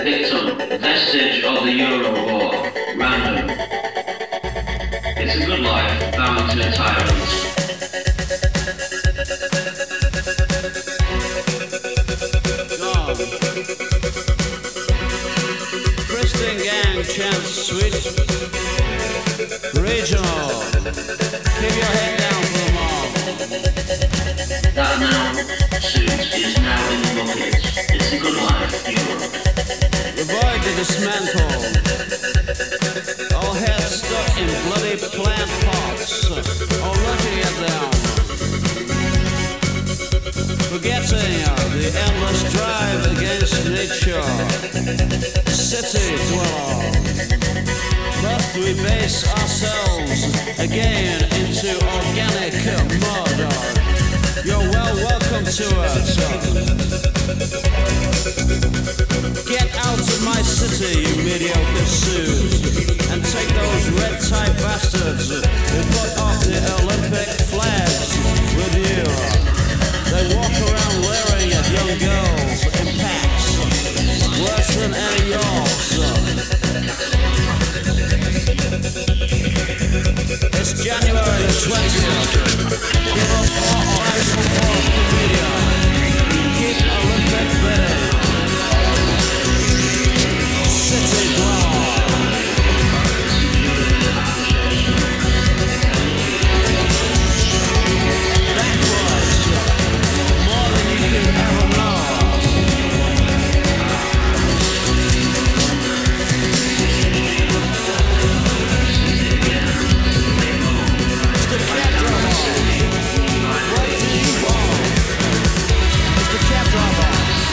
Victim, vestige of the Euro war. Random. It's a good life, bowing to tyrants. Gone. Christian gang chants switch. Regional. Keep your head down for the mob. That now suit is now in the bucket. It's a good life, Europe. Avoid the dismantle. All heads stuck in bloody plant pots. All looking at them. Forgetting the endless drive against nature. City dweller. Must we base ourselves again into organic murder? You're welcome to it. Get out of my city, you mediocre suit, and take those red-tie bastards who put off the Olympic flags with you. They walk around wearing at young girls in packs, worse than any yours. It's January the 20th. Give us 4 eyes for comedian. Keep Olympic ready. City dweller. Backwards. More than you could ever know. It's the cat drama. What do you want? It's the cat drama.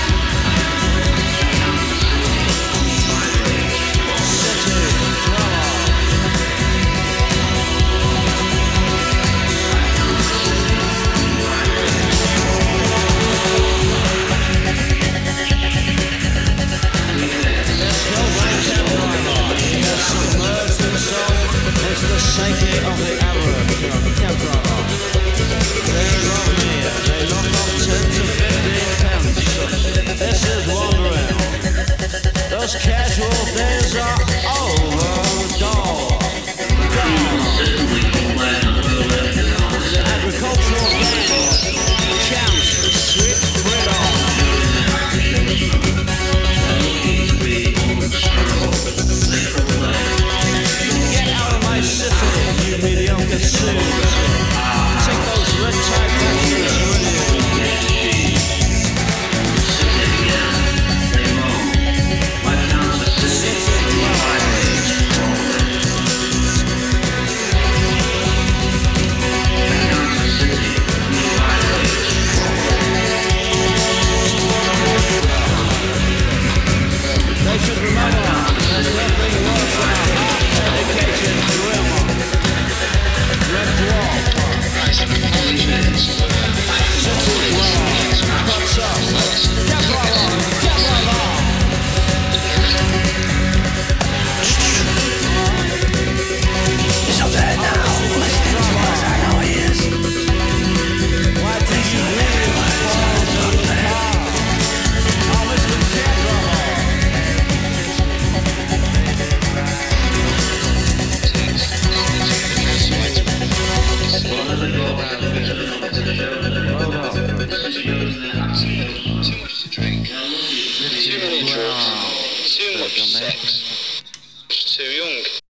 It's the psyche of the average cab driver. They love me, they knock off 10 to 15 pence. This is wandering. Those casual days are over, dog. The agricultural land chants sweet freedom. Get out of my city, you mediocre suit. Take those red-tie bastards with you. They should remember there's nothing worse than a half-educated grammar. Red dwarf. City dweller. What's up? Get driver! Get driver! He's up there now, listening to us, I know he is. Why did you really fall into the car? Oh, Mr. Cat driver. Too many drugs, too much sex, too young.